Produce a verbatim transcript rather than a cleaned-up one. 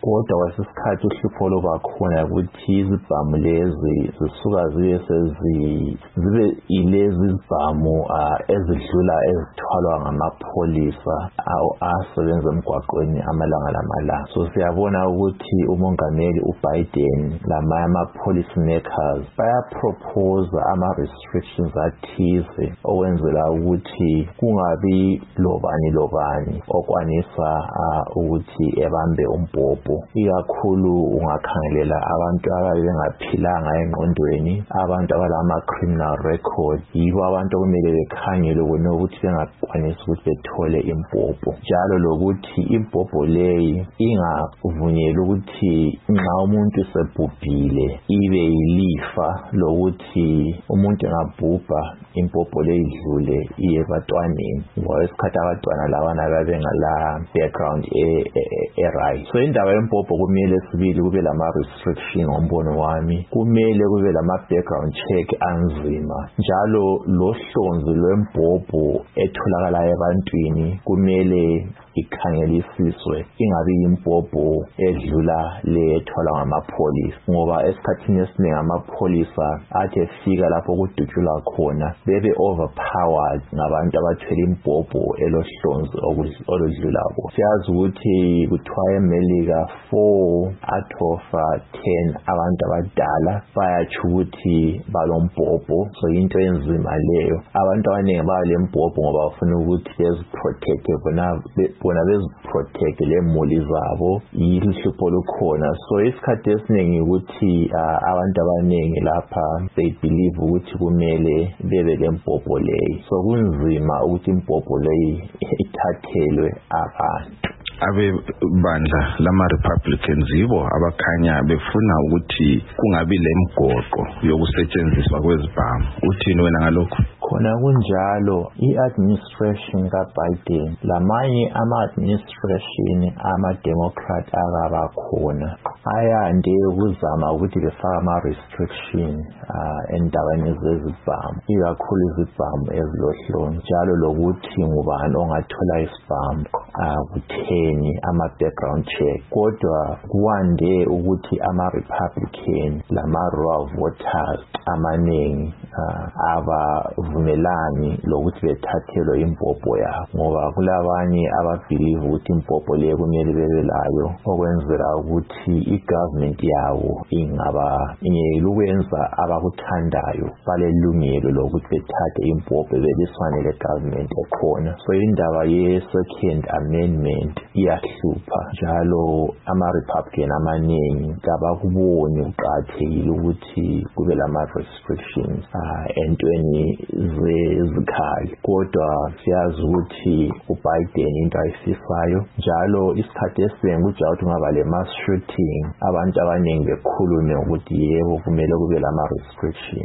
kodwa kwesisikhathi uhlupho loba khona ukuthi izibhamu lezi zisuka zibe sezi zibe ilezi izibhamu ezidlula ezithwalwa ngamapholisa asebenza emgwaqweni amalanga lamalanga. So siyabona ukuthi umongameli uBiden lamanye ama-policy makers bayapropose ama-restrictions athize okwenzela ukuthi kungabi lobani lobani okwanisa ukuthi ebambe umbhobho. Ikakhulu ungakhangelela abantu ababe bengaphilanga engqondweni, abantu abalama-criminal record, yibo abantu okumele bekhangele ukubona ukuthi bengakwanisi ukuthi bethole imbhobho. Njalo lokuthi imbhobho leyi ingavunyelwa ukuthi nxa umuntu sebhubhile ibe yilifa lokuthi umuntu engabhubha imbhobho leyi idlule iye ebantwaneni, ngoba isikhathi abantwana labana babengala background e-right. So indaba yembhobho kumele sibili kube lama-restriction ngombono wami, kumele kube lama-background check anzima, njalo lohlonzi lwembhobho etholakala ebantwini kumele ikhangelisiswe, ingabi yimbhobho edlula le etholwa ngamapholisa, ngoba esikhathini esiningi amapholisa athi efika lapho kudutshulwa khona bebe overpowered ngabantu abathwele imbhobho elohlonzi oludlulako. Siyazi ukuthi kuthiwa eMelika four out of ten abantu abadala bayatsho ukuthi balombhobho. So into enzima leyo, abantu abaningi balembhobho ngoba bafuna ukuthi beziprotect bona bona beziprotect lemuli zabo, yihlupho lukhona. So isikhathi esiningi ukuthi abantu abaningi lapha they believe ukuthi kumele bebe lembhobho leyi, so kunzima ukuthi imbhobho leyi ithathelwe abantu. Abe bandla lama Republicans yibo abakhanya befuna ukuthi kungabi lemgoqo yokusetshenziswa kwezibhamu. Uthini wena ngalokho? Khona kunjalo, i-administration kaBiden lamanye ama-administration ama-Democrat akaba khona ayande ukuzama ukuthi befaka ama-restriction endaweni zezibhamu, ikakhulu izibhamu ezilohlonzi, njalo lokuthi ngubani ongathola isibhamu kutheni ama-background check. Kodwa kuwande ukuthi ama-Republican lama-raw voters amaningi abavumelani lokuthi bethathelwe imbhobho yabo, ngoba kulabanye ababhilive ukuthi imbhobho leyo kumele bebe layo okwenzela ukuthi i-government yawo ingaba ingeke ukwenza abakuthandayo balelungelo lokuthi bethathe imbhobho beliswane le-government ekhona. So indaba ye-second amendment iyahlupha, njalo ama-Republican amaningi kabakuboni uqathekile ukuthi kube lama-restrictions entweni zezikhali. Kodwa siyazi ukuthi uBiden into ayifisayo, njalo isikhathi esiningi kujawa ukuthi ngaba le-mass shooting abantu abaningi bekhulume ukuthi yebo kumele kube lama-restrictions.